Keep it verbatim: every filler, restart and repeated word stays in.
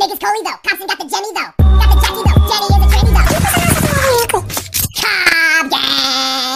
Vegas Coley though. Compton got the Jenny though. Got the Jackie though. Jenny is a tranny though. Cobb gang.